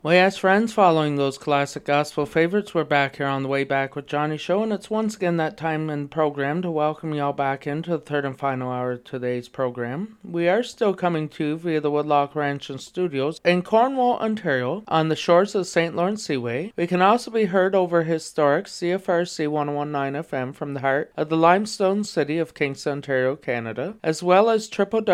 Well, yes, friends, following those classic gospel favorites, we're back here on the Way Back with Johnny show, and it's once again that time in the program to welcome you all back into the third and final hour of today's program. We are still coming to you via the Woodloch Ranch and Studios in Cornwall, Ontario, on the shores of the St. Lawrence Seaway. We can also be heard over historic CFRC 1019 FM from the heart of the limestone city of Kingston, Ontario, Canada, as well as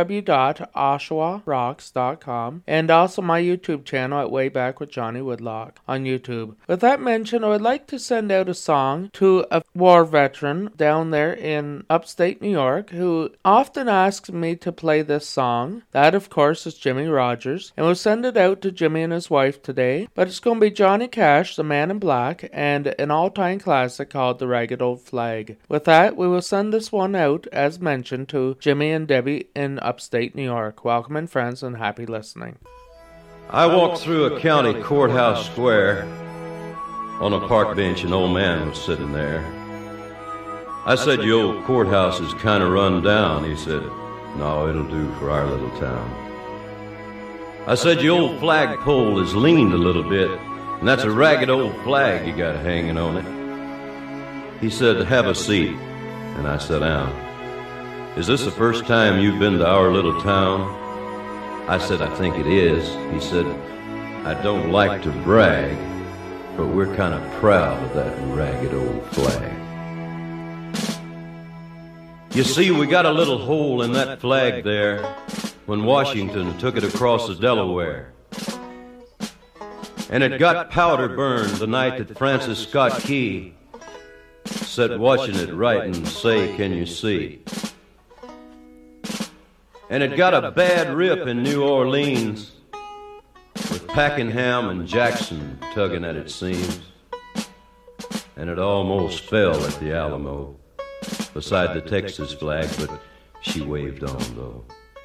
www.oshawarocks.com, and also my YouTube channel at Way Back with Johnny Woodloch on YouTube. With that mentioned, I would like to send out a song to a war veteran down there in upstate New York who often asks me to play this song. That, of course, is Jimmy Rogers, and we'll send it out to Jimmy and his wife today. But it's going to be Johnny Cash, the Man in Black, and an all-time classic called The Ragged Old Flag. With that, we will send this one out, as mentioned, to Jimmy and Debbie in upstate New York. Welcome, and friends, and happy listening. I walked through a county courthouse square. On a park bench, an old man was sitting there. I said, "Your old courthouse is kind of run down." He said, "No, it'll do for our little town." I said, "Your old flagpole is leaned a little bit, and that's a ragged old flag you got hanging on it." He said, "Have a seat." And I sat down. "Is this the first time you've been to our little town?" I said, "I think it is." He said, "I don't like to brag, but we're kind of proud of that ragged old flag. You see, we got a little hole in that flag there when Washington took it across the Delaware. And it got powder burned the night that Francis Scott Key sat watching it write and say, 'Can you see?' And it got a bad rip in New Orleans with Pakenham and Jackson tugging at its seams. And it almost fell at the Alamo beside the Texas flag, but she waved on, though.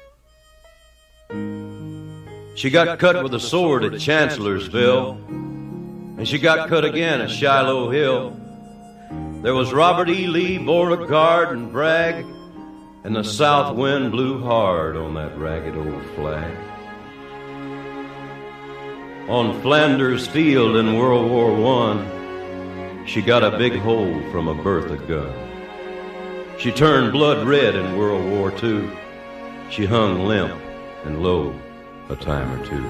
She got cut with a sword at Chancellorsville, and she got cut again at Shiloh Hill. There was Robert E. Lee, Beauregard, and Bragg, and the south wind blew hard on that ragged old flag. On Flanders Field in World War I, she got a big hole from a Bertha gun. She turned blood red in World War II. She hung limp and low a time or two.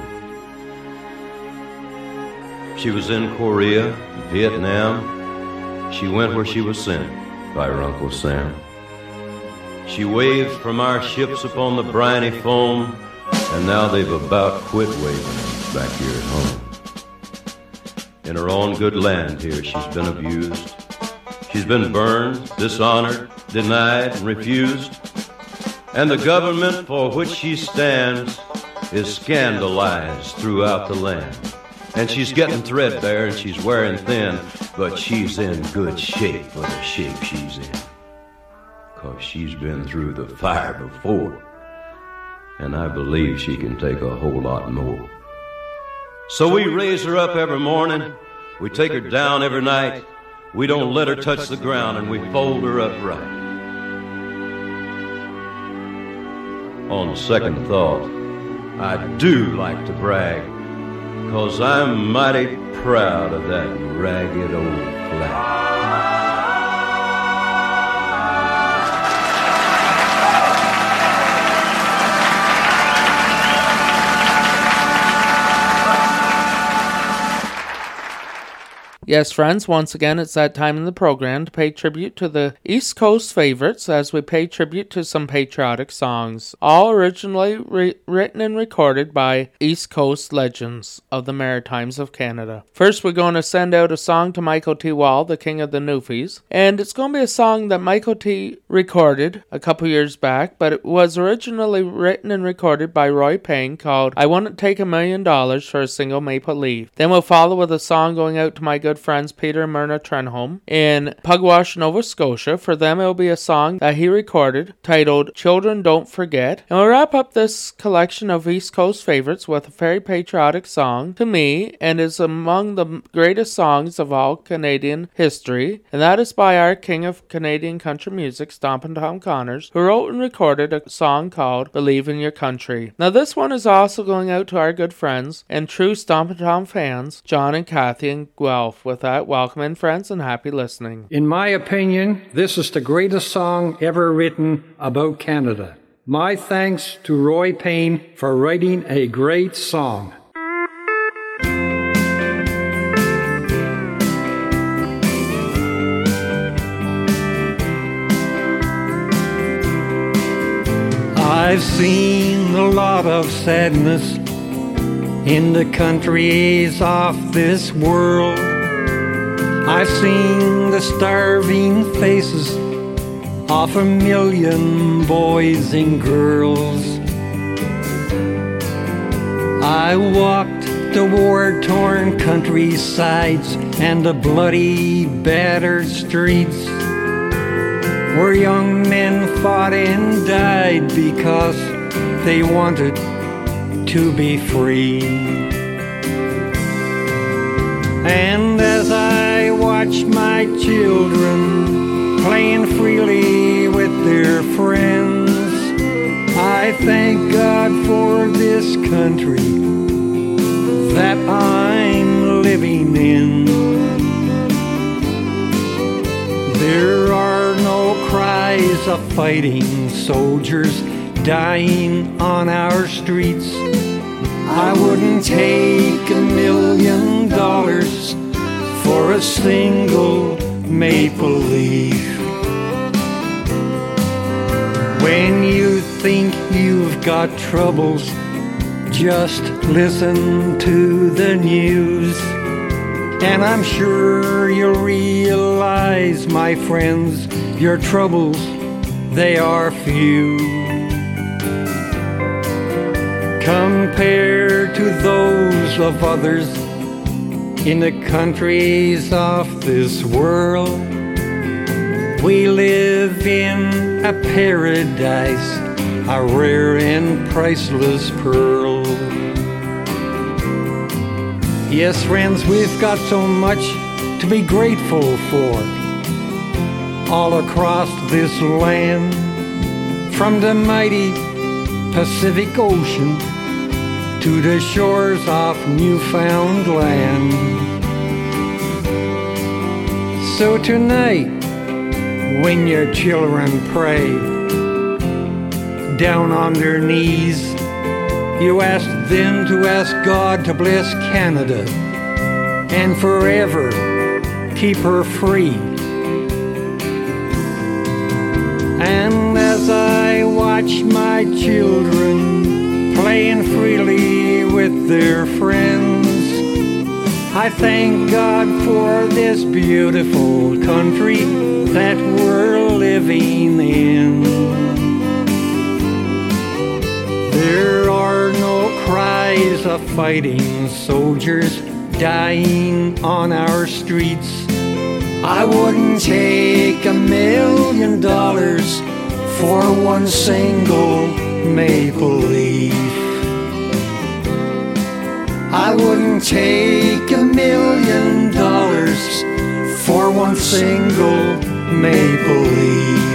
She was in Korea, Vietnam. She went where she was sent by her Uncle Sam. She waved from our ships upon the briny foam, and now they've about quit waving back here at home. In her own good land here, she's been abused. She's been burned, dishonored, denied, and refused. And the government for which she stands is scandalized throughout the land. And she's getting threadbare and she's wearing thin, but she's in good shape for the shape she's in. 'Cause she's been through the fire before, and I believe she can take a whole lot more. So we raise her up every morning, we take her down every night, we don't let her touch the ground, and we fold her up right. On second thought, I do like to brag, 'cause I'm mighty proud of that ragged old flag. Yes, friends, once again, it's that time in the program to pay tribute to the East Coast favorites as we pay tribute to some patriotic songs, all originally written and recorded by East Coast legends of the Maritimes of Canada. First, we're going to send out a song to Michael T. Wall, the king of the Newfies, and it's going to be a song that Michael T. recorded a couple years back, but it was originally written and recorded by Roy Payne called I Wouldn't Take $1 Million for a Single Maple Leaf. Then we'll follow with a song going out to my good good friends Peter and Myrna Trenholm in Pugwash, Nova Scotia. For them, it will be a song that he recorded titled Children Don't Forget. And we'll wrap up this collection of East Coast favorites with a very patriotic song to me, and is among the greatest songs of all Canadian history, and that is by our king of Canadian country music, Stompin' Tom Connors, who wrote and recorded a song called Believe in Your Country. Now this one is also going out to our good friends and true Stompin' Tom fans, John and Kathy in Guelph. With that, welcome in, friends, and happy listening. In my opinion, this is the greatest song ever written about Canada. My thanks to Roy Payne for writing a great song. I've seen a lot of sadness in the countries of this world. I've seen the starving faces of 1,000,000 boys and girls. I walked the war-torn countrysides and the bloody, battered streets, where young men fought and died because they wanted to be free. And as I watch my children playing freely with their friends, I thank God for this country that I'm living in. There are no cries of fighting soldiers dying on our streets. I wouldn't take $1,000,000 for a single maple leaf. When you think you've got troubles, just listen to the news, and I'm sure you'll realize, my friends, your troubles, they are few compared to those of others in the countries of this world. We live in a paradise, a rare and priceless pearl. Yes, friends, we've got so much to be grateful for all across this land, from the mighty Pacific Ocean to the shores of Newfoundland. So tonight, when your children pray down on their knees, you ask them to ask God to bless Canada and forever keep her free. And as I watch my children playing freely with their friends, I thank God for this beautiful country that we're living in. There are no cries of fighting soldiers dying on our streets. I wouldn't take $1,000,000 for one single maple leaf. I wouldn't take $1,000,000 for one single maple leaf.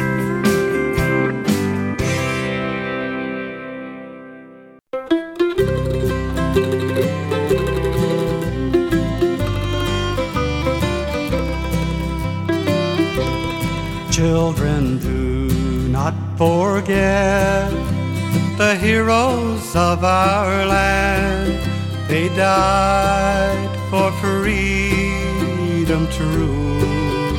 Children, do not forget the heroes of our land. They died for freedom to rule,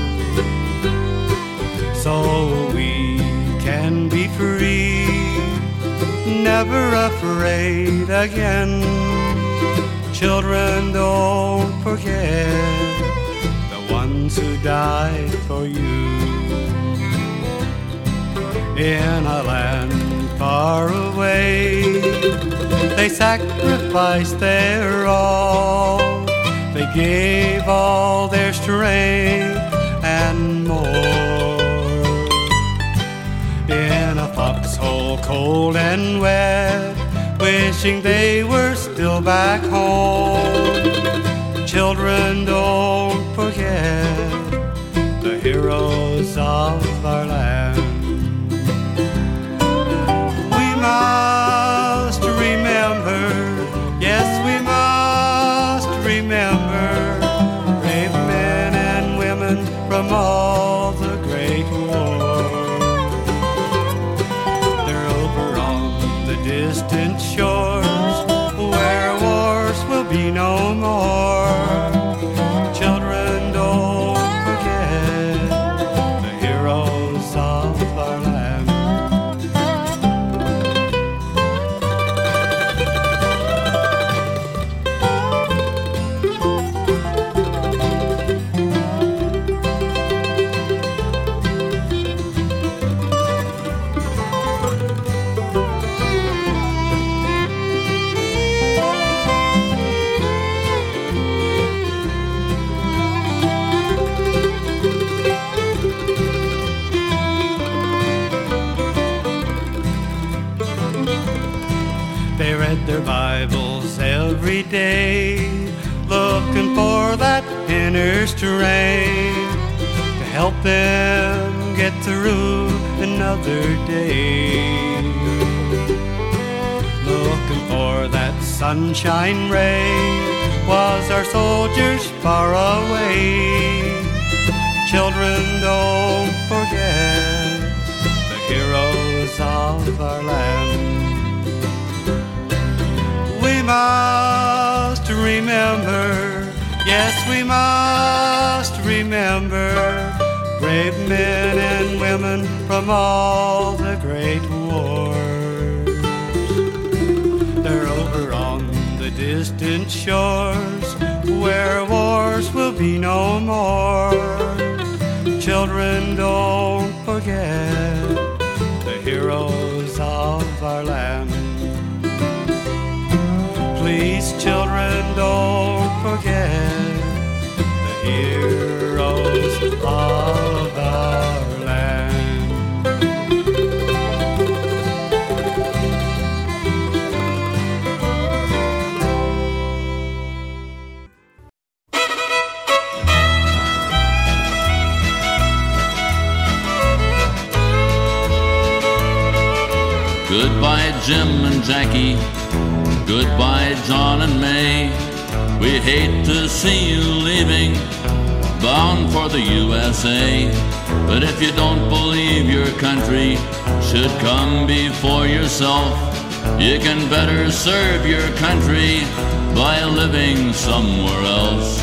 so we can be free, never afraid again. Children, don't forget the ones who died for you. In a land far away, they sacrificed their all. They gave all cold and wet, wishing they were still back home. Children, don't forget the heroes of our land. We must remember, yes, we must remember brave men and women from all the great wars. They're over on the distant shores where wars will be no more. Children, don't forget the heroes of our land. They read their Bibles every day, looking for that inner strength to help them get through another day. Looking for that sunshine ray was our soldiers far away. Children, don't forget the heroes of our land. We must remember, yes, we must remember brave men and women from all the great wars. They're over on the distant shores where wars will be no more. Children, don't forget the heroes of our land. Please, children, don't forget the heroes of our land. Goodbye, Jim and Jackie. Goodbye, John and May. We hate to see you leaving, bound for the USA. But if you don't believe your country should come before yourself, you can better serve your country by living somewhere else.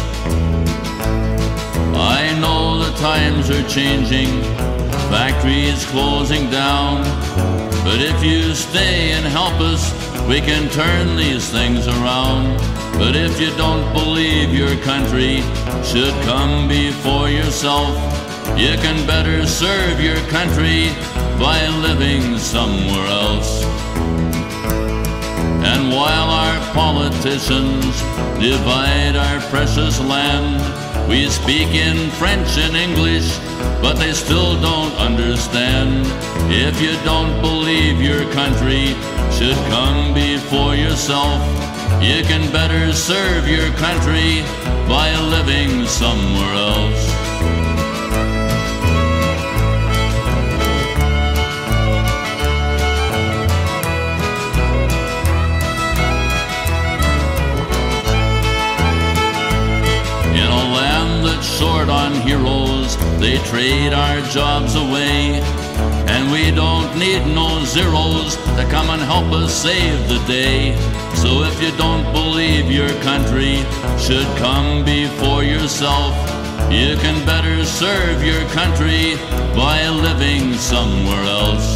I know the times are changing, factories closing down, but if you stay and help us, we can turn these things around. But if you don't believe your country should come before yourself, you can better serve your country by living somewhere else. And while our politicians divide our precious land, we speak in French and English, but they still don't understand. If you don't believe your country should come before yourself, you can better serve your country by living somewhere else. In a land that's short on heroes, they trade our jobs away. And we don't need no zeros to come and help us save the day. So if you don't believe your country should come before yourself, you can better serve your country by living somewhere else.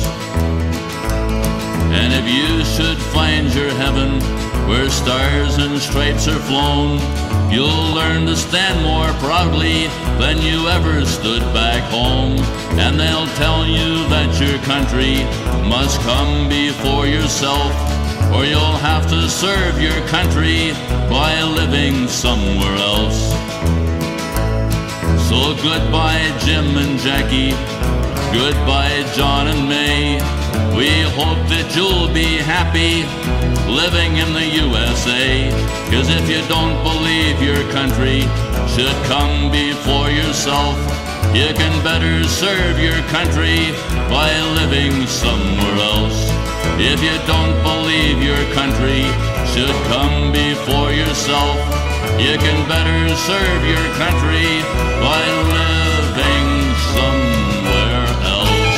And if you should find your heaven where stars and stripes are flown, you'll learn to stand more proudly than you ever stood back home. And they'll tell you that your country must come before yourself, or you'll have to serve your country by living somewhere else. So goodbye, Jim and Jackie. Goodbye, John and May. We hope that you'll be happy living in the USA. 'Cause if you don't believe your country should come before yourself, you can better serve your country by living somewhere else. If you don't believe your country should come before yourself, you can better serve your country by living somewhere else.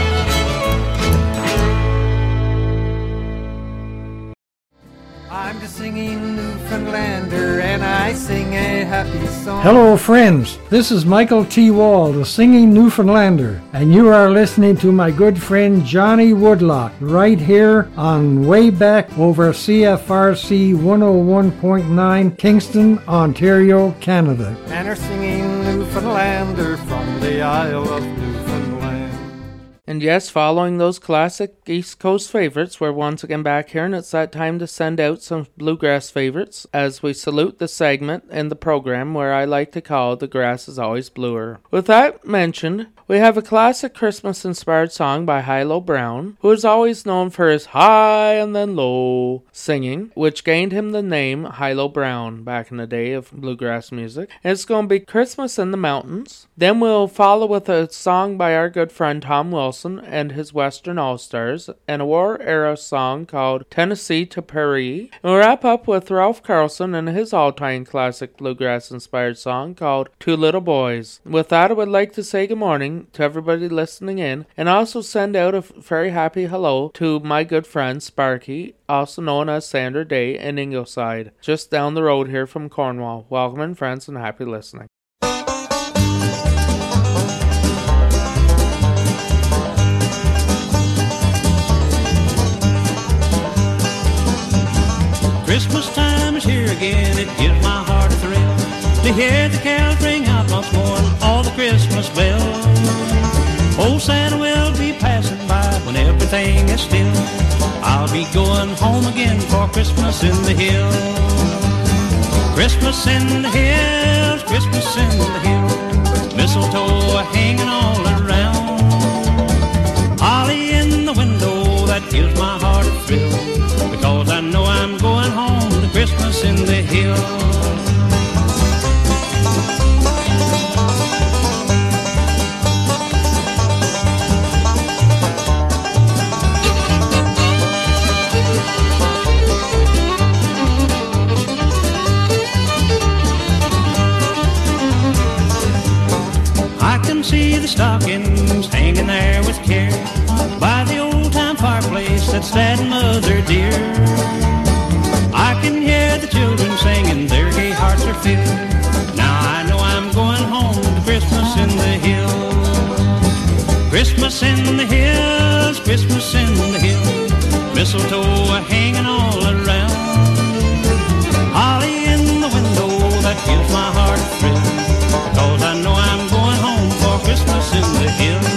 I'm just singing Newfoundlander and I sing a happy song. Hello friends, this is Michael T. Wall, the singing Newfoundlander, and you are listening to my good friend Johnny Woodlock right here on Way Back over CFRC 101.9 Kingston, Ontario, Canada. And are singing Newfoundlander from the Isle of Newfoundland. And yes, following those classic East Coast favorites, we're once again back here, and it's that time to send out some bluegrass favorites as we salute the segment in the program where I like to call The Grass is Always Bluer. With that mentioned, we have a classic Christmas-inspired song by Hilo Brown, who is always known for his high and then low singing, which gained him the name Hilo Brown back in the day of bluegrass music. And it's going to be Christmas in the Mountains. Then we'll follow with a song by our good friend Tom Wilson and his Western All-Stars, and a war-era song called Tennessee to Paris. And we'll wrap up with Ralph Carlson and his all-time classic bluegrass-inspired song called Two Little Boys. With that, I would like to say good morning to everybody listening in, and also send out a very happy hello to my good friend Sparky, also known as Sandra Day in Ingleside, just down the road here from Cornwall. Welcome in, friends, and happy listening. Christmas time is here again, it gives my heart a thrill to hear the carols ring out once more and all the Christmas bells. Old Santa will be passing by when everything is still. I'll be going home again for Christmas in the hills. Christmas in the hills, Christmas in the hills, mistletoe hanging all around. Holly in the window, that gives my heart a thrill, because I know I'm going home to Christmas in the hills. I can see the stockings hanging there with care by the old-time fireplace that's Dad and Mother dear. I can hear the children singing, their gay hearts are filled. Now I know I'm going home to Christmas in the hills. Christmas in the hills, Christmas in the hills, mistletoe hanging all around. Holly in the window, that gives my heart a thrill, because I know I'm going home for Christmas in the hills.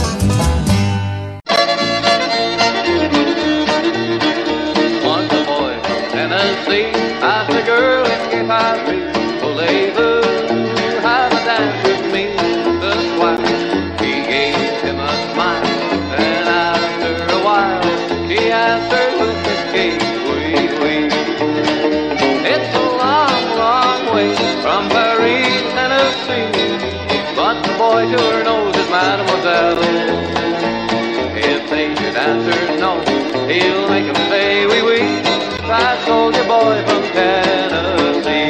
Asked a girl in Gay Paris, will they to have a dance with me? The squire, he gave him a smile, and after a while, he answered with his gay wee wee. It's a long, long way from Paris, Tennessee, but the boy sure knows his mademoiselle. If they should answer no, he'll make him say wee wee. That soldier boy from Tennessee.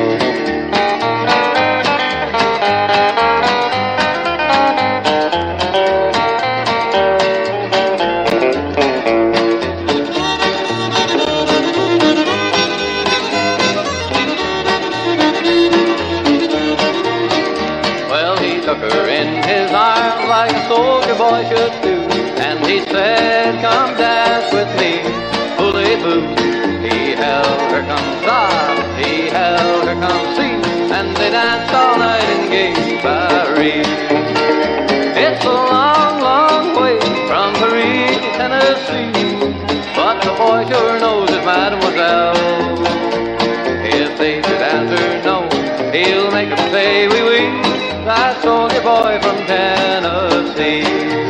Well, he took her in his arms like a soldier boy should do, and he said, come dance with me, bully-boo. He held her come soft, he held her come see, and they danced all night in Gay Paris. It's a long, long way from Paris, Tennessee, but the boy sure knows his mademoiselle. If they should answer no, he'll make them say wee wee, that soldier boy from Tennessee.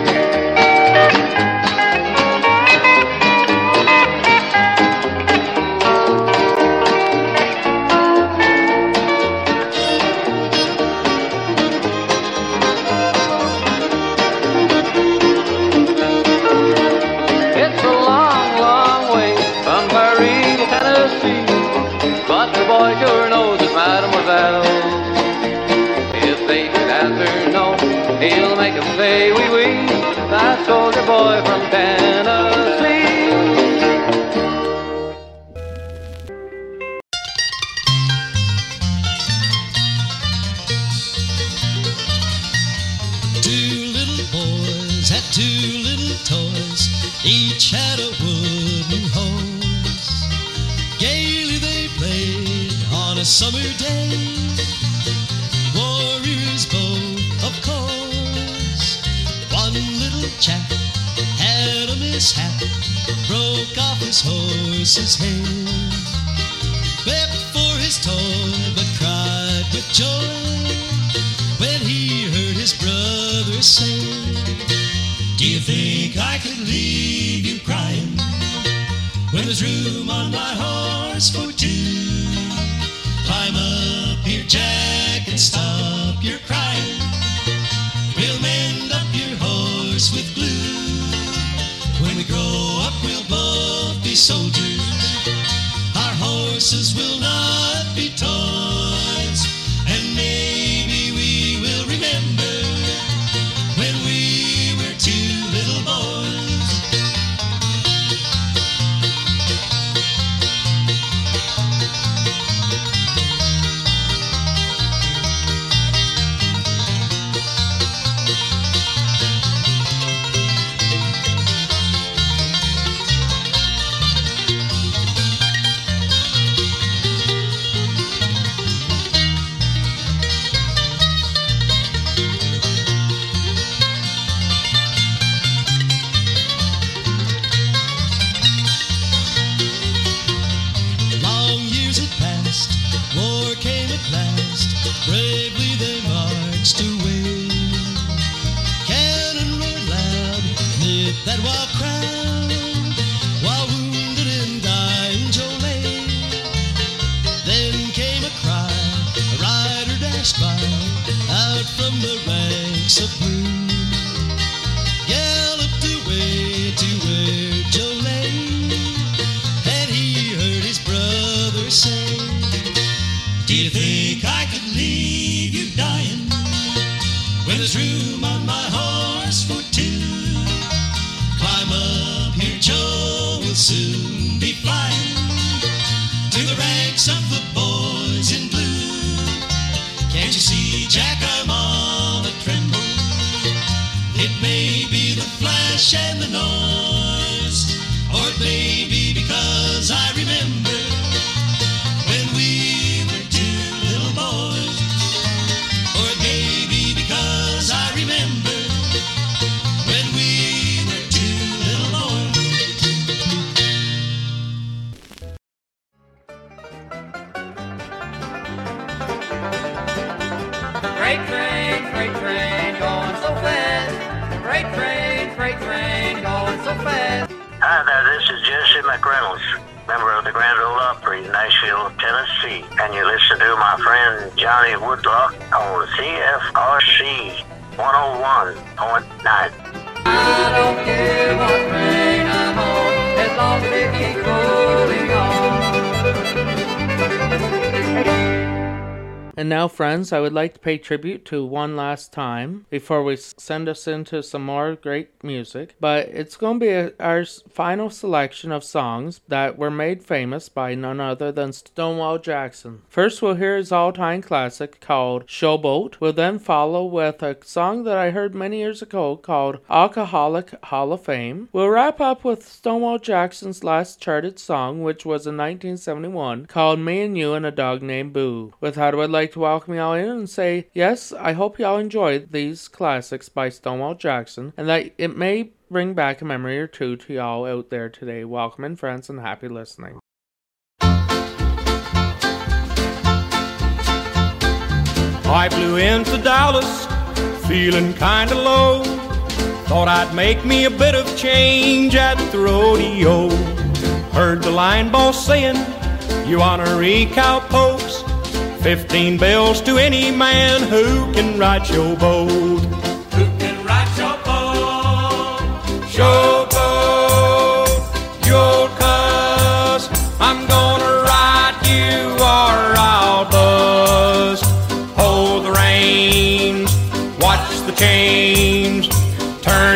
him say wee wee, that soldier boy from Tennessee. Two little boys had two little toys, each had a wooden horse. Gaily they played on a summer day, warriors both, of course. One little chap had a mishap, broke off his horse's head. Wept for his toy, but cried with joy when he heard his brother say, do you think I could leave you crying when there's room on my horse for two? Climb up here, Jack, and stop your crying. We'll mend up your horse with glue. When we grow up, we'll both be soldiers. Our horses will not be toys. And maybe we will remember when we were two little boys. Long years had passed, war came at last, bravely they marched away. Cannon roared loud mid that wild crowd, while wounded and dying Joe lay. Then came a cry, a rider dashed by, out from the ranks of blue. Galloped away to where Joe lay, and he heard his brother say, do you think I could leave you dying when there's room on my horse for two? Climb up here, Joe, we'll soon be flying to the ranks of the boys in blue. Can't you see, Jack, I'm on a tremble? It may be the flash and the noise, or it may be because I remember when we were two little boys, or it may be because I remember when we were two little boys. Freight train, going so fast. Freight train, going so fast. Hi there, this is Jesse McReynolds, member of the Grand Ole Opry, Nashville, Tennessee. And you listen to my friend Johnny Woodlock on CFRC 101.9. I don't care what train I'm on, as long as it keeps rolling on. And now, friends, I would like to pay tribute to one last time before we send us into some more great music. But it's going to be our final selection of songs that were made famous by none other than Stonewall Jackson. First, we'll hear his all-time classic called Showboat. We'll then follow with a song that I heard many years ago called Alcoholic Hall of Fame. We'll wrap up with Stonewall Jackson's last charted song, which was in 1971, called Me and You and a Dog Named Boo. With that, I would like to welcome y'all in and say, yes, I hope y'all enjoyed these classics by Stonewall Jackson, and that it may bring back a memory or two to y'all out there today. Welcome in, friends, and happy listening. I flew into Dallas, feeling kinda low. Thought I'd make me a bit of change at the rodeo. Heard the line boss saying, you ornery cowpokes, 15 bells to any man who can ride your boat. Who can ride your boat? Showboat, you old cuss, I'm gonna ride you or I'll bust. Hold the reins, watch the chain,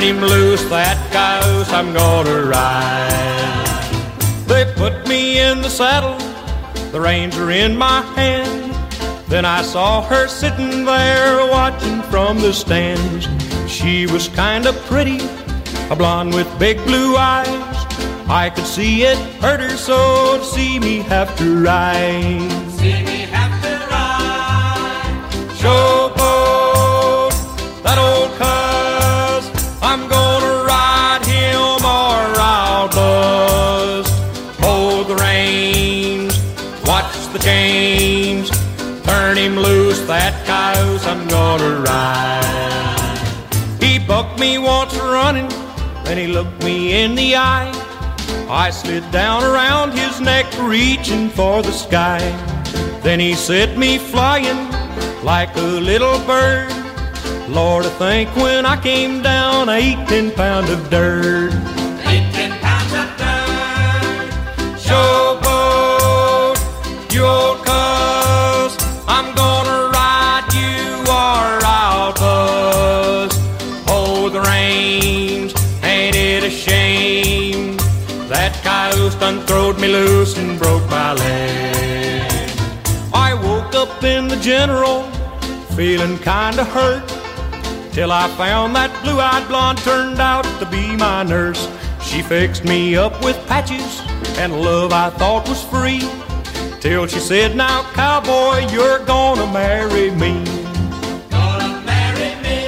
him loose, that cayuse I'm gonna ride. They put me in the saddle, the reins are in my hand. Then I saw her sitting there watching from the stands. She was kinda pretty, a blonde with big blue eyes. I could see it hurt her so to see me have to ride. See me have to ride. Showboat, that old cuss, I'm gonna ride him or I'll bust. Hold the reins, watch the chains, turn him loose, that cayuse I'm gonna ride. He bucked me once running, then he looked me in the eye. I slid down around his neck, reaching for the sky. Then he set me flying like a little bird. Lord, I think when I came down, I ate 10 pounds of dirt. 10 pounds of dirt. Showboat, you old cuss, I'm gonna ride you or I'll bust. Hold the reins, ain't it a shame? That cayuse done throwed me loose and broke my leg. I woke up in the general, feeling kinda hurt, till I found that blue-eyed blonde turned out to be my nurse. She fixed me up with patches and love I thought was free, till she said, now cowboy, you're gonna marry me. Gonna marry me.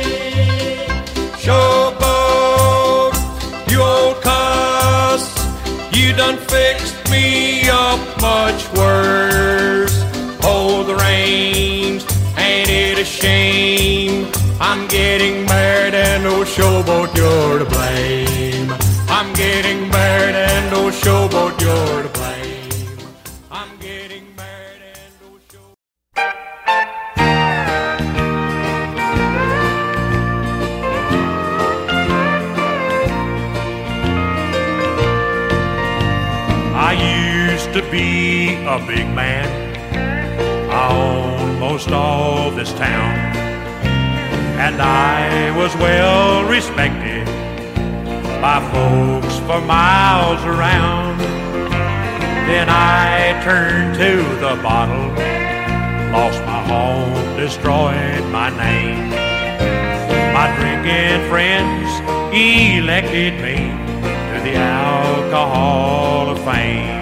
Showboat, you old cuss, you done fixed me up much worse. Hold the reins, ain't it a shame? I'm getting married and oh showboat, you're to blame. I'm getting married and oh showboat, you're to blame. I'm getting married and oh showboat. I used to be a big man. I owned most of this town, and I was well respected by folks for miles around. Then I turned to the bottle, lost my home, destroyed my name. My drinking friends elected me to the Alcohol of Fame.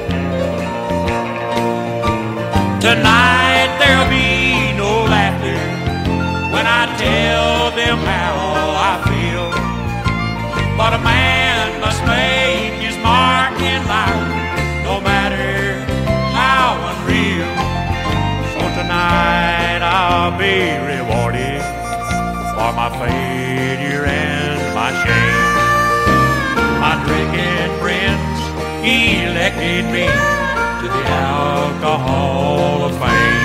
Tonight there'll be no laughter when I tell them how I feel, but a man must make his mark in life, no matter how unreal. So tonight I'll be rewarded for my failure and my shame. My drinking friends elected me to the Alcohol of Fame.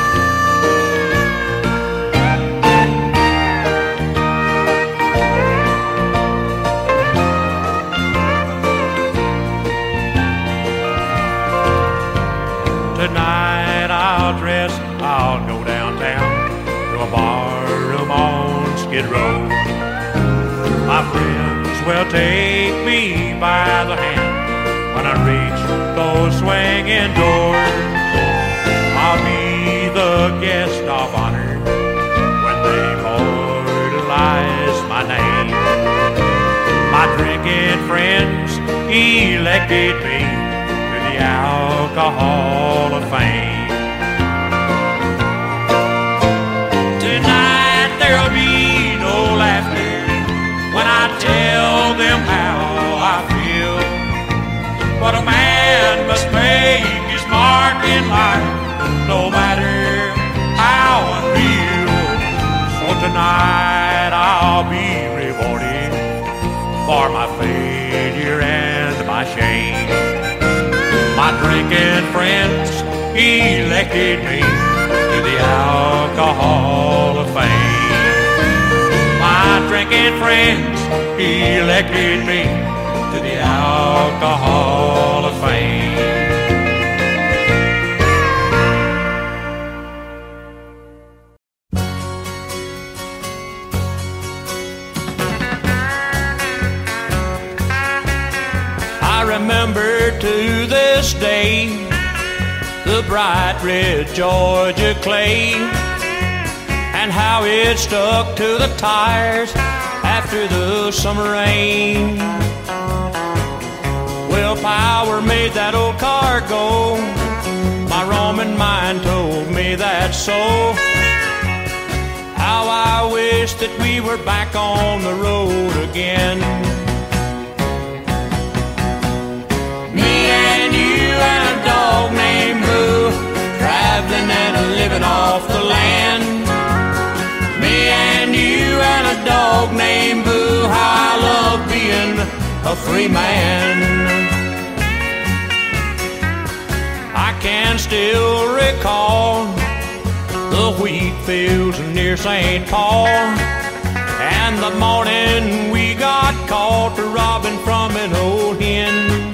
Tonight I'll go downtown to a bar room on Skid Row. My friends will take me by the hand when I reach those swinging doors. I'll be the guest of honor when they immortalize my name. My drinking friends elected me to the Alcohol of Fame. Tonight there'll be no laughter when I tell them how I feel, but a man must make his mark in life, no matter how unreal. So tonight I'll be rewarded for my failure and my shame. My drinking friends elected me to the Alcohol of Fame. My drinking friends elected me to the Alcohol of Fame. remember to this day the bright red Georgia clay and how it stuck to the tires after the summer rain. Well, power made that old car go. My Roman mind told me that so. How I wish that we were back on the road again. Me and you and a dog named Boo, traveling and living off the land. Me and you and a dog named Boo, how I love being a free man. I can still recall the wheat fields near St. Paul, and the morning we got caught robbing from an old hen.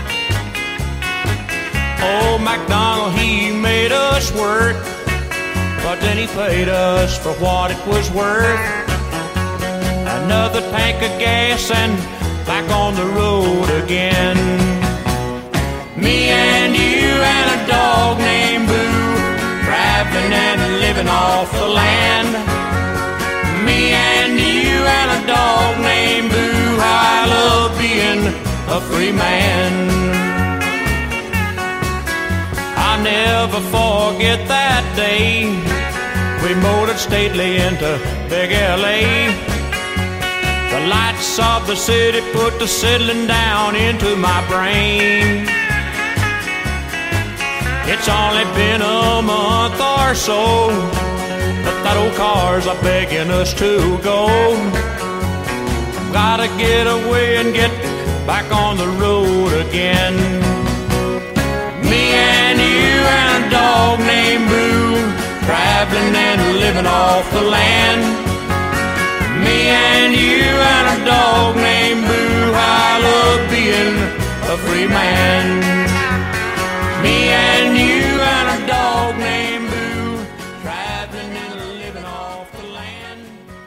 Old MacDonald, he made us work, but then he paid us for what it was worth. Another tank of gas and back on the road again. Me and you and a dog named Boo, traveling and living off the land. Me and you and a dog named Boo, how I love being a free man. I'll never forget that day we motored stately into big L.A. The lights of the city put the settling down into my brain. It's only been a month or so, but that old car's a begging us to go. Gotta get away and get back on the road again. Me and you and a dog named Boo, traveling and living off the land. Me and you and a dog named Boo, how I love being a free man. Me and you and a dog named Boo, traveling and living off the land.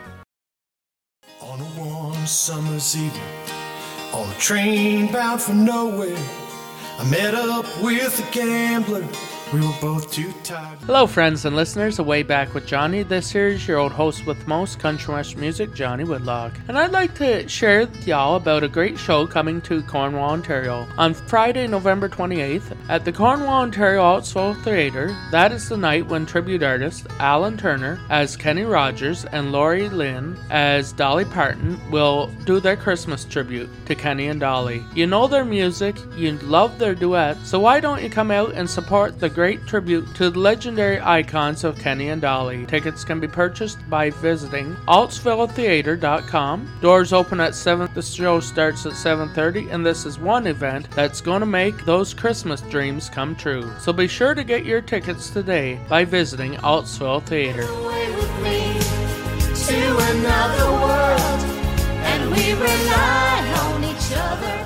On a warm summer's evening, on a train bound for nowhere, I met up with a gambler. We were both too tired. Hello friends and listeners of Way Back with Johnny. This here is your old host with most country western music, Johnny Woodlock. And I'd like to share with y'all about a great show coming to Cornwall, Ontario on Friday, November 28th at the Cornwall, Ontario Outswell Theatre. That is the night when tribute artists Alan Turner as Kenny Rogers and Lori Lynn as Dolly Parton will do their Christmas tribute to Kenny and Dolly. You know their music, you love their duet, so why don't you come out and support the great tribute to the legendary icons of Kenny and Dolly. Tickets can be purchased by visiting altsvilletheater.com. Doors open at 7. The show starts at 7:30, and this is one event that's going to make those Christmas dreams come true. So be sure to get your tickets today by visiting Altsville Theater. Away with me to another world, and we rely on each other.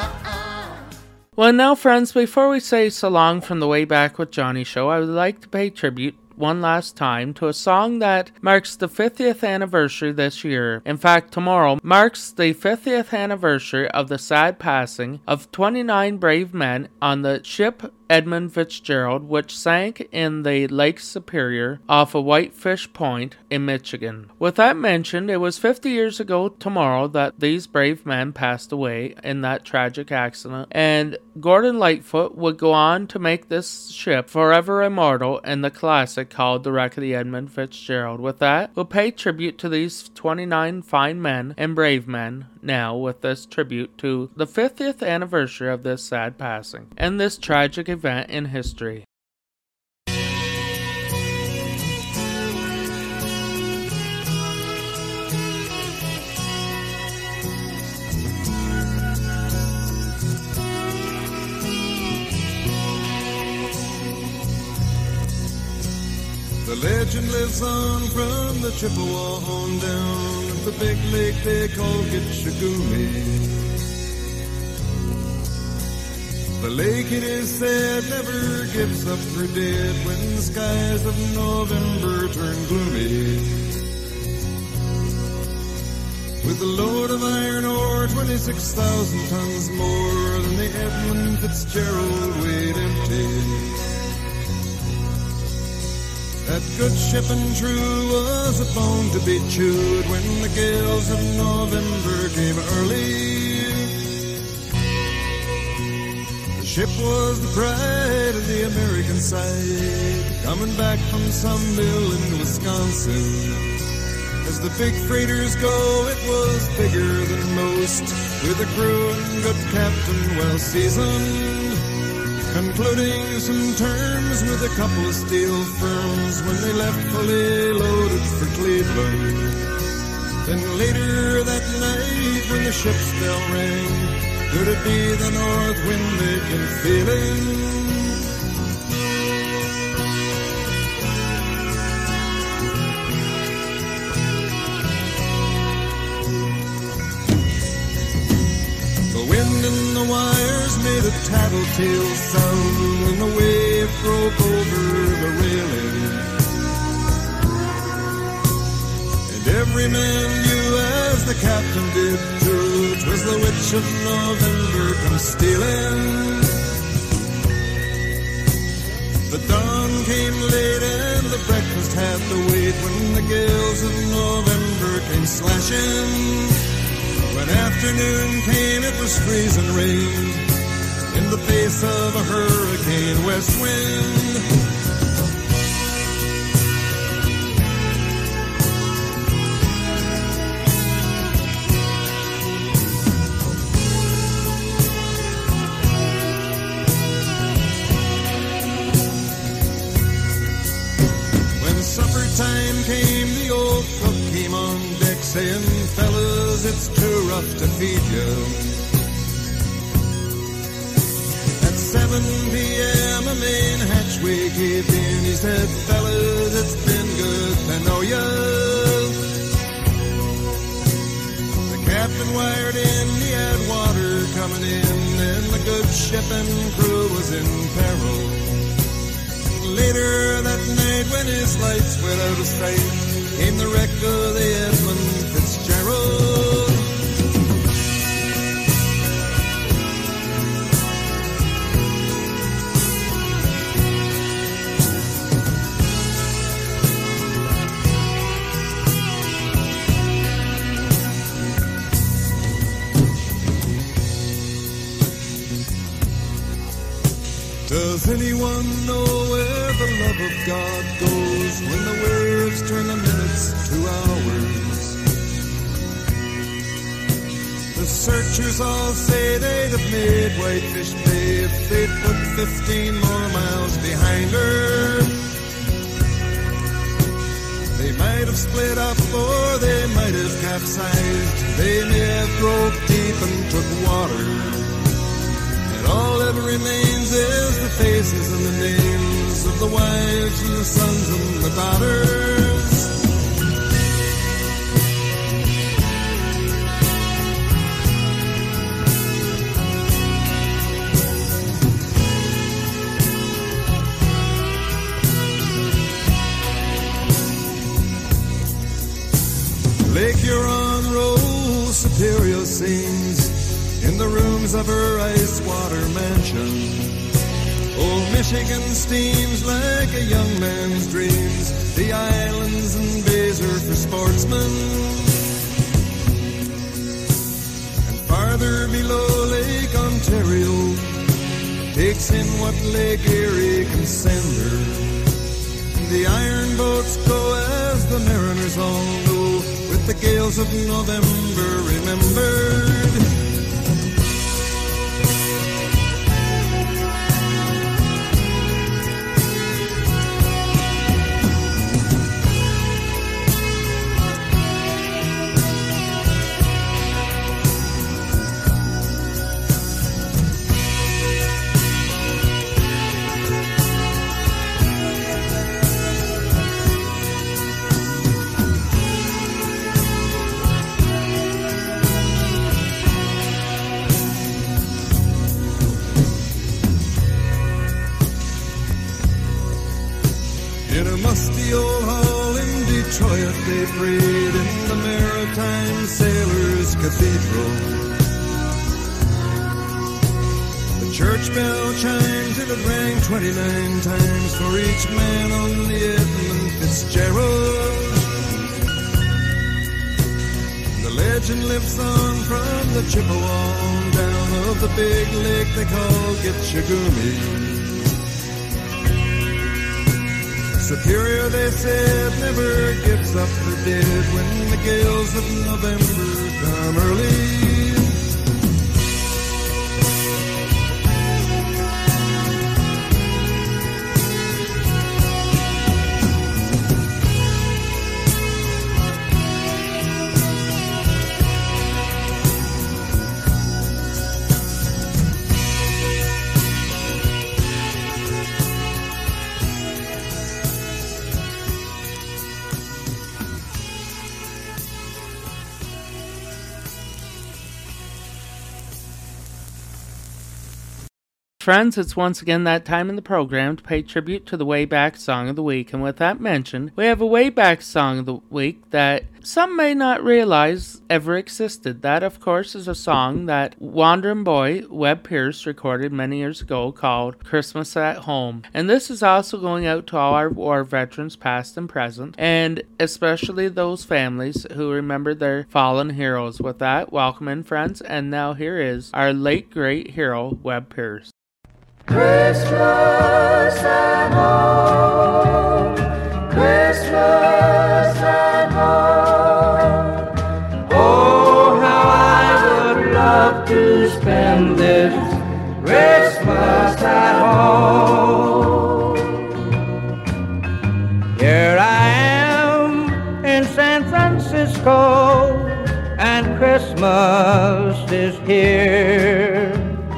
Well, now, friends, before we say so long from the Way Back with Johnny show, I would like to pay tribute one last time to a song that marks the 50th anniversary this year. In fact, tomorrow marks the 50th anniversary of the sad passing of 29 brave men on the ship Edmund Fitzgerald, which sank in the Lake Superior off of Whitefish Point in Michigan. With that mentioned, it was 50 years ago tomorrow that these brave men passed away in that tragic accident, and Gordon Lightfoot would go on to make this ship forever immortal in the classic called The Wreck of the Edmund Fitzgerald. With that, we'll pay tribute to these 29 fine men and brave men now with this tribute to the 50th anniversary of this sad passing and this tragic event in history. The legend lives on from the Chippewa on down the big lake they call Gitchagumi. The lake, it is said, never gives up her dead when the skies of November turn gloomy. with a load of iron ore 26,000 tons more than the Edmund Fitzgerald weighed empty. That good ship and true was a bone to be chewed when the gales of November came early. The ship was the pride of the American side, coming back from some mill in Wisconsin. As the big freighters go, it was bigger than most, with a crew and good captain well seasoned, concluding some terms with a couple of steel firms when they left fully loaded for Cleveland. Then later that night when the ship's bell rang, could it be the north wind they'd been feeling? And the wires made a tattletale sound when the wave broke over the railing. And every man knew, as the captain did too, 'twas the witch of November come stealing. The dawn came late and the breakfast had to wait when the gales of November came slashing. When afternoon came, it was freezing rain in the face of a hurricane west wind. When supper time came, the old cook came on deck saying, "Fellas, it's too rough to feed you." At 7 p.m. a main hatchway gave in. He said, "Fellas, it's been good to know you." The captain wired in, he had water coming in, and the good ship and crew was in peril. Later that night when his lights went out of sight, came the wreck of the Edmund Fitzgerald. Does anyone know where the love of God goes when the waves turn the minutes to hours? The searchers all say they'd have made Whitefish Bay if they'd put 15 more miles behind her. They might have split up or they might have capsized. They may have drove deep and took water. All that remains is the faces and the names of the wives and the sons and the daughters. Lake Huron rolls Superior sings in the rooms of her ice-water mansion. Old Michigan steams like a young man's dreams. The islands and bays are for sportsmen. And farther below, Lake Ontario takes in what Lake Erie can send her. The iron boats go as the mariners all know, with the gales of November remembered. Detroit they prayed in the Maritime Sailors Cathedral. The church bell chimed till it rang 29 times for each man on the Edmund Fitzgerald. The legend lives on from the Chippewa down of the big lake they call Gitchagumi. Superior, they said, never gives up the dead when the gales of November come early. Friends, it's once again that time in the program to pay tribute to the Way Back Song of the Week, and with that mentioned, we have a Way Back Song of the Week that some may not realize ever existed. That, of course, is a song that Wandering Boy Webb Pierce recorded many years ago called Christmas at Home. And this is also going out to all our war veterans past and present, and especially those families who remember their fallen heroes. With that, welcome in, friends, and now here is our late great hero, Webb Pierce. Christmas at home, Christmas at home. Oh, how I would love to spend this Christmas at home. Here I am in San Francisco, and Christmas is here.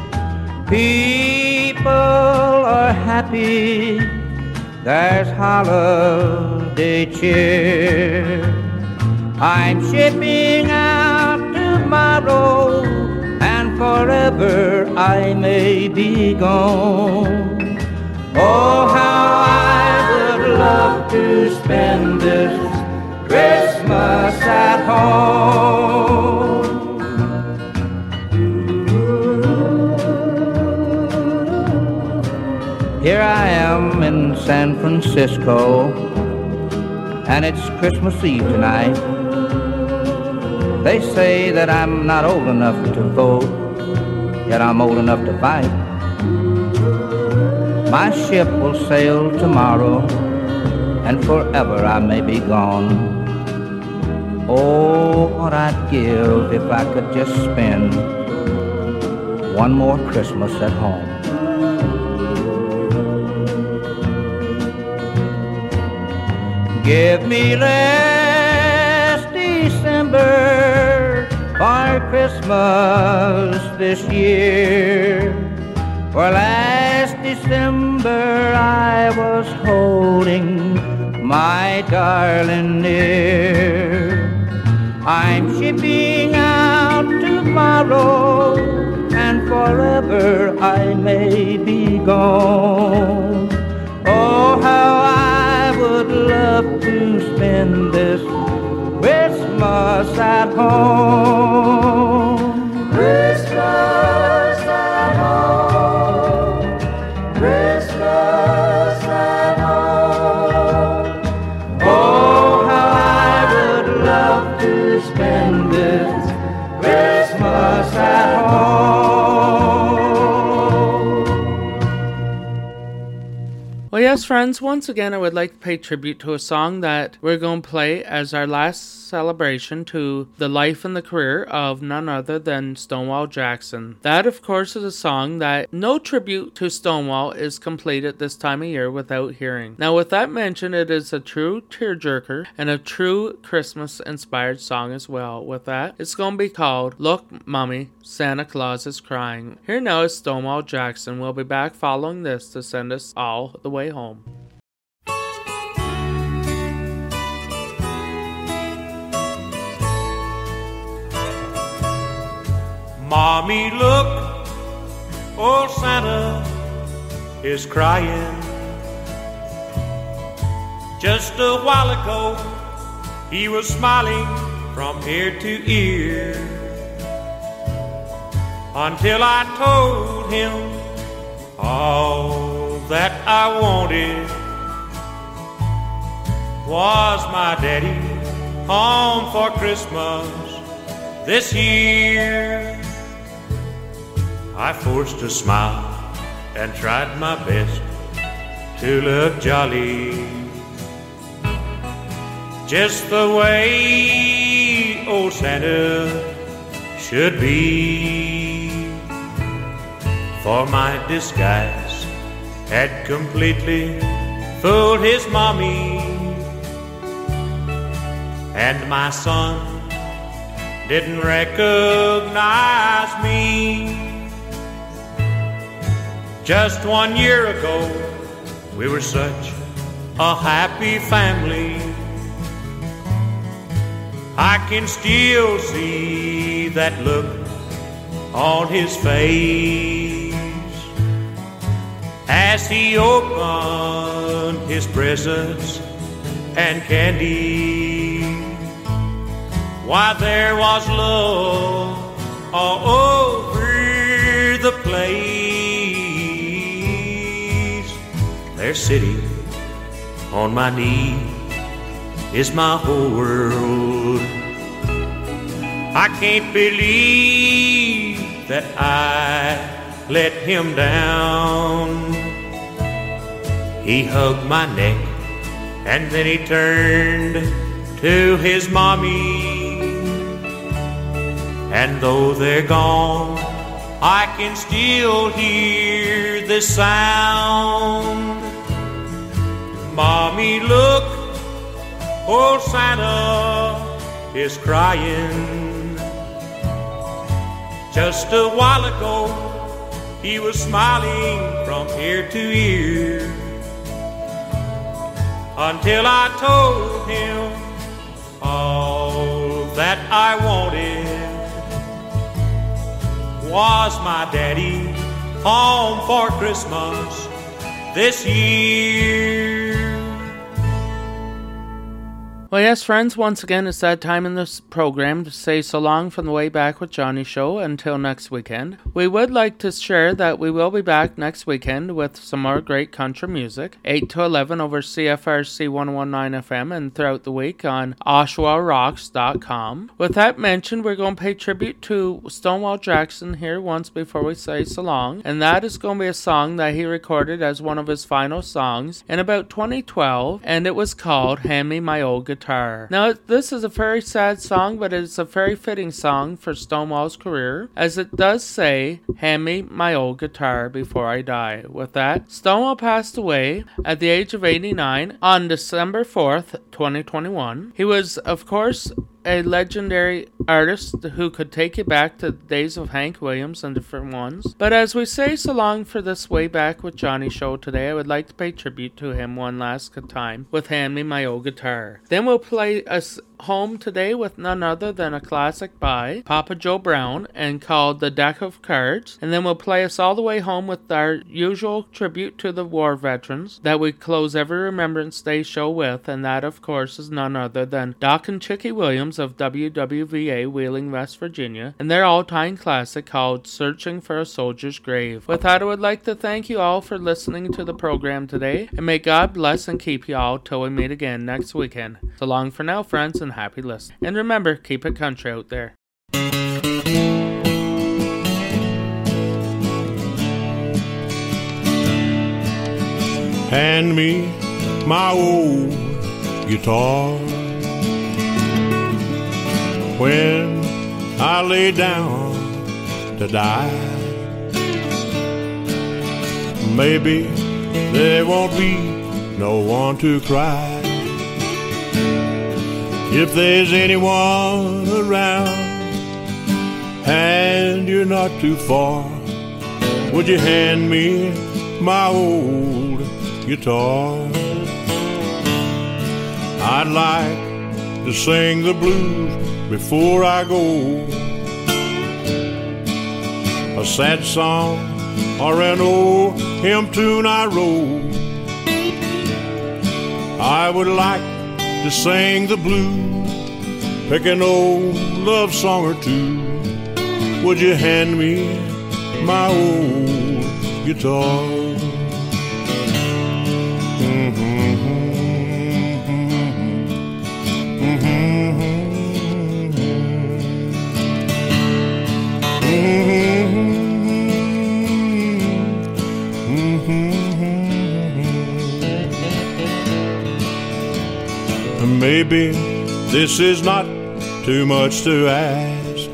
People are happy, there's holiday cheer. I'm shipping out tomorrow, and forever I may be gone. Oh, how I would love to spend this Christmas at home. Here I am in San Francisco, and it's Christmas Eve tonight. They say that I'm not old enough to vote, yet I'm old enough to fight. My ship will sail tomorrow, and forever I may be gone. Oh, what I'd give if I could just spend one more Christmas at home. Give me last December for Christmas this year. For last December I was holding my darling near. I'm shipping out tomorrow, and forever I may be gone. Oh, how I would love to spend this Christmas at home. Christmas at home. Christmas at home. Oh, how I would love to spend this Christmas at home. Well, yes, friends, once again, I would like to pay tribute to a song that we're going to play as our last celebration to the life and the career of none other than Stonewall Jackson. That, of course, is a song that no tribute to Stonewall is complete at this time of year without hearing. Now, with that mentioned, it is a true tearjerker and a true Christmas-inspired song as well. With that, it's going to be called Look, Mommy, Santa Claus is Crying. Here now is Stonewall Jackson. We'll be back following this to send us all the way home. Mommy, look, old Santa is crying. Just a while ago, he was smiling from ear to ear, until I told him all that I wanted was my daddy home for Christmas this year. I forced a smile and tried my best to look jolly, just the way old Santa should be. For my disguise had completely fooled his mommy, and my son didn't recognize me. Just 1 year ago, we were such a happy family. I can still see that look on his face as he opened his presents and candy. Why, there was love all over the place. There sitting on my knee is my whole world. I can't believe that I let him down. He hugged my neck and then he turned to his mommy. And though they're gone, I can still hear the sound. Mommy, look, old Santa is crying. Just a while ago, he was smiling from ear to ear, until I told him all that I wanted was my daddy home for Christmas this year. Well, yes, friends, once again, it's that time in this program to say so long from the Way Back with Johnny show until next weekend. We would like to share that we will be back next weekend with some more great country music, 8 to 11 over CFRC 101.9 FM and throughout the week on OshawaRocks.com. With that mentioned, we're going to pay tribute to Stonewall Jackson here once before we say so long, and that is going to be a song that he recorded as one of his final songs in about 2012, and it was called Hand Me My Old Guitar. Now, this is a very sad song, but it's a very fitting song for Stonewall's career, as it does say, hand me my old guitar before I die. With that, Stonewall passed away at the age of 89 on December 4th, 2021. He was, of course, a legendary artist who could take you back to the days of Hank Williams and different ones. But as we say so long for this Way Back with Johnny show today, I would like to pay tribute to him one last time with Hand Me My Old Guitar. Then we'll play us home today with none other than a classic by Papa Joe Brown and called The Deck of Cards. And then we'll play us all the way home with our usual tribute to the war veterans that we close every Remembrance Day show with, and that of course is none other than Doc and Chicky Williams of WWVA Wheeling, West Virginia, and their all-time classic called Searching for a Soldier's Grave. With that, I would like to thank you all for listening to the program today, and may God bless and keep you all till we meet again next weekend. So long for now, friends, and happy listening. And remember, keep it country out there. Hand me my old guitar when I lay down to die. Maybe there won't be no one to cry. If there's anyone around and you're not too far, would you hand me my old guitar? I'd like to sing the blues before I go, a sad song or an old hymn tune I wrote. I would like to sing the blues, pick an old love song or two. Would you hand me my old guitar? Maybe this is not too much to ask.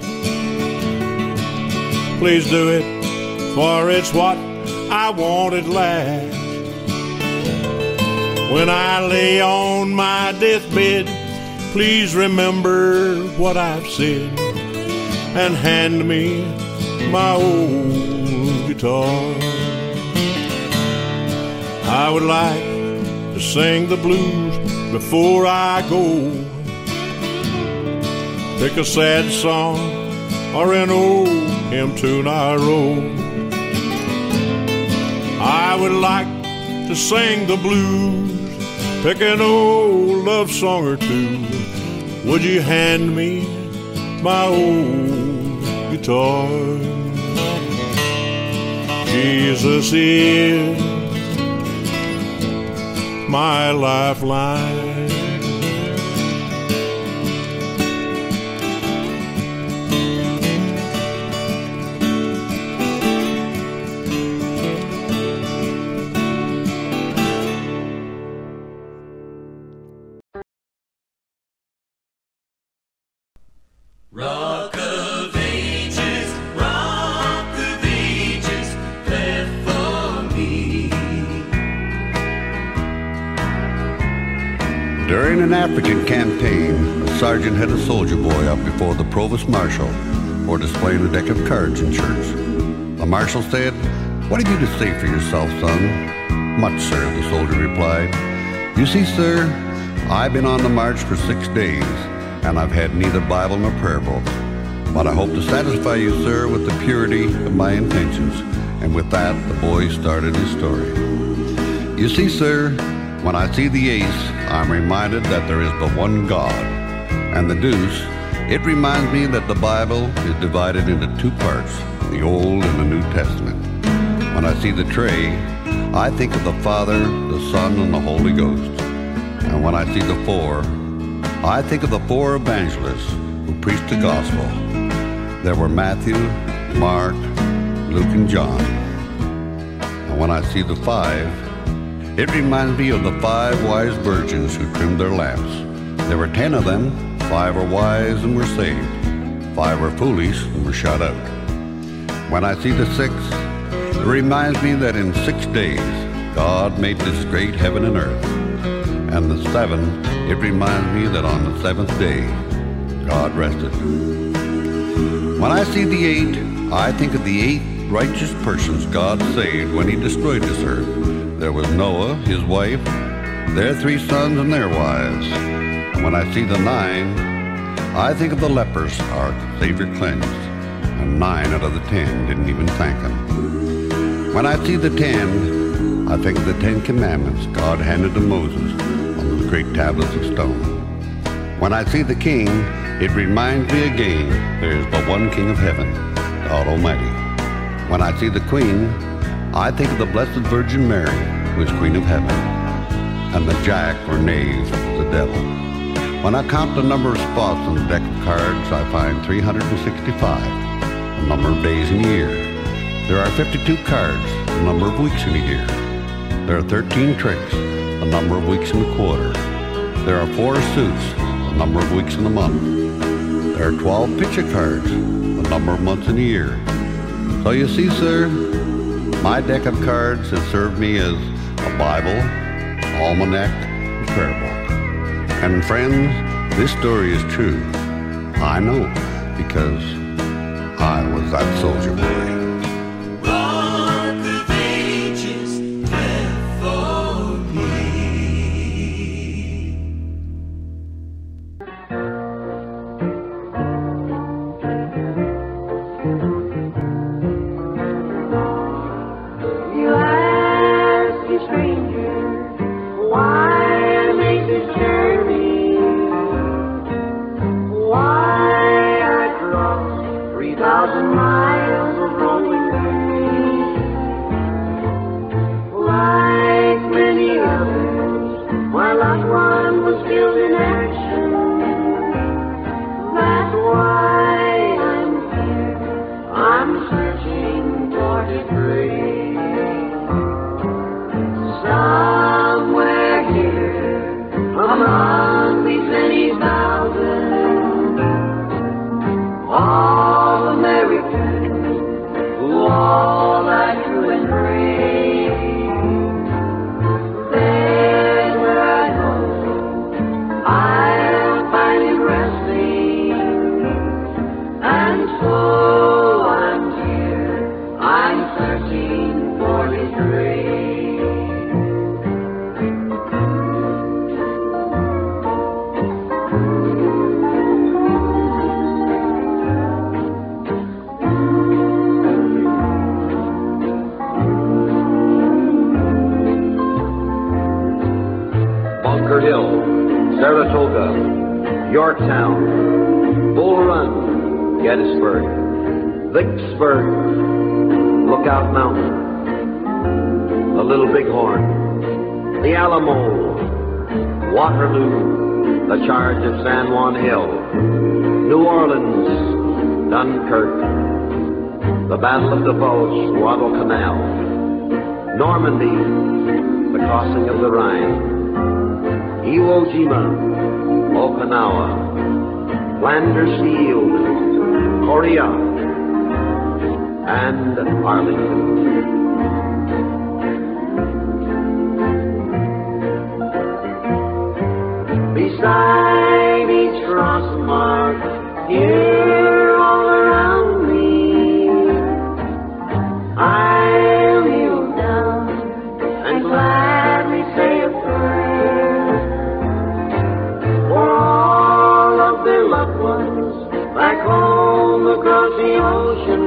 Please do it, for it's what I want at last. When I lay on my deathbed, please remember what I've said and hand me my old guitar. I would like to sing the blues before I go. Pick a sad song or an old hymn tune I wrote. I would like to sing the blues, pick an old love song or two. Would you hand me my old guitar? Jesus is my lifeline. Rock of ages, play for me. During an African campaign, a sergeant had a soldier boy up before the provost marshal for displaying a deck of cards in church. The marshal said, "What have you to say for yourself, son?" "Much, sir," the soldier replied. "You see, sir, I've been on the march for 6 days, and I've had neither Bible nor prayer book. But I hope to satisfy you, sir, with the purity of my intentions." And with that, the boy started his story. "You see, sir, when I see the ace, I'm reminded that there is but one God. And the deuce, it reminds me that the Bible is divided into 2 parts, the Old and the New Testament. When I see the tray, I think of the Father, the Son, and the Holy Ghost. And when I see the 4, I think of the 4 evangelists who preached the gospel. There were Matthew, Mark, Luke, and John. And when I see the 5, it reminds me of the 5 wise virgins who trimmed their lamps. There were 10 of them. 5 were wise and were saved. 5 were foolish and were shut out. When I see the 6, it reminds me that in 6 days God made this great heaven and earth. And the 7, it reminds me that on the 7th day God rested. When I see the 8, I think of the 8 righteous persons God saved when he destroyed this earth. There was Noah, his wife, their 3 sons and their wives. And when I see the 9, I think of the lepers our Savior cleansed, and 9 out of the 10 didn't even thank him. When I see the 10, I think of the 10 commandments God handed to Moses on those great tablets of stone. When I see the King, it reminds me again there is but one King of heaven, God Almighty. When I see the Queen, I think of the Blessed Virgin Mary, who is Queen of Heaven, and the jack or knave, the devil. When I count the number of spots on the deck of cards, I find 365, the number of days in a year. There are 52 cards, the number of weeks in a year. There are 13 tricks, the number of weeks in a quarter. There are 4 suits, the number of weeks in a month. There are 12 picture cards, the number of months in a year. So you see, sir, my deck of cards has served me as a Bible, almanac, and prayer book. And friends, this story is true. I know, because I was that soldier boy. Rock of ages, play for me. You ask a stranger, why make this journey? 20,000 all Americans who all lie true and brave. There's where I know I'll find him resting, and so I'm here, I'm searching for his grave. Bunker Hill, Saratoga, Yorktown, Bull Run, Gettysburg, Vicksburg, Lookout Mountain, the Little Bighorn, the Alamo, Waterloo, the Charge of San Juan Hill, New Orleans, Dunkirk, the Battle of the Bulge, Guadalcanal, Normandy, the crossing of the Rhine, Iwo Jima, Okinawa, Flanders Field, Korea, and Arlington. Beside each cross mark, here all around me, I'll kneel down and gladly say a prayer for all of their loved ones back home across the ocean,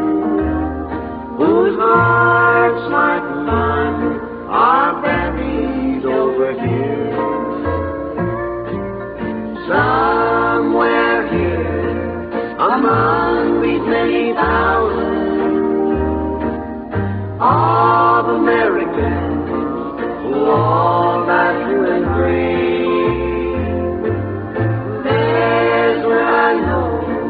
whose hearts like mine are buried over here. Somewhere here, among these many thousands of Americans who all lie true and brave, there's where I know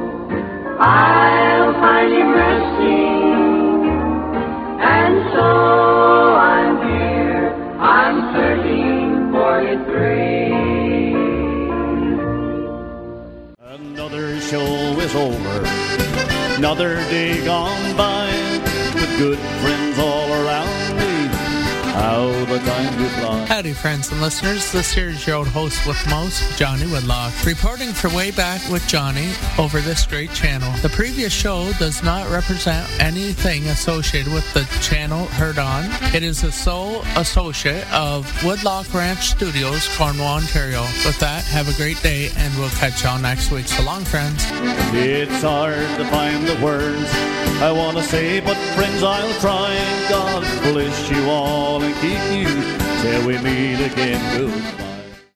I'll find him resting, and so I'm here, I'm searching for his grave. Another show is over, another day gone by, with good friends all around me. How the time goes fly. Howdy, friends and listeners. This here is your old host with most, Johnny Woodlock, reporting for Way Back with Johnny over this great channel. The previous show does not represent anything associated with the channel heard on. It is the sole associate of Woodlock Ranch Studios, Cornwall, Ontario. With that, have a great day, and we'll catch y'all next week. So long, friends. It's hard to find the words I want to say, but friends, I'll try. God bless you all and keep you till we meet again. Goodbye.